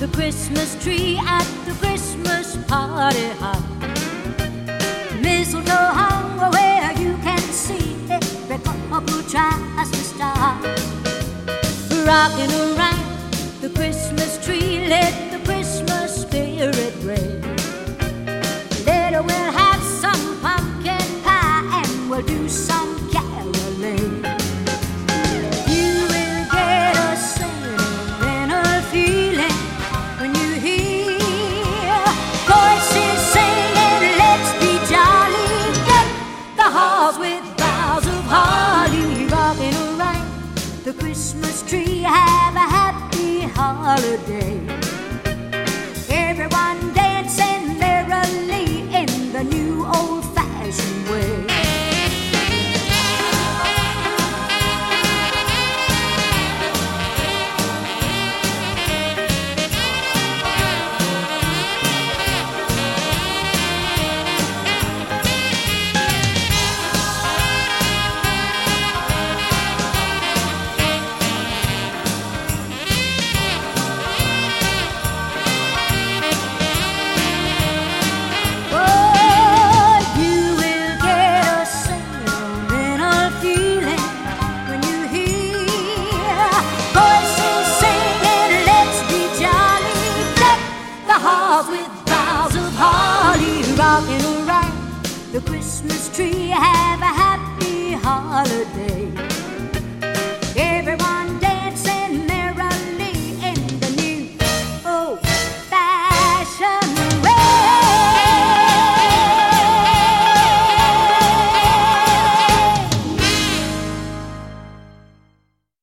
the Christmas tree at the Christmas party hop. Mistletoe hung where you can see every couple tries to stop. Rocking around the Christmas tree, let the Christmas spirit reign. Later we'll have some pumpkin pie and we'll do some caroling. You will get a sentimental feeling when you hear voices singing, let's be jolly. Deck the halls with boughs of holly. Rocking around the Christmas tree, have a happy holiday. Everyone dancing merrily in the new old-fashioned way. With boughs of holly, rocking around the Christmas tree, have a happy holiday.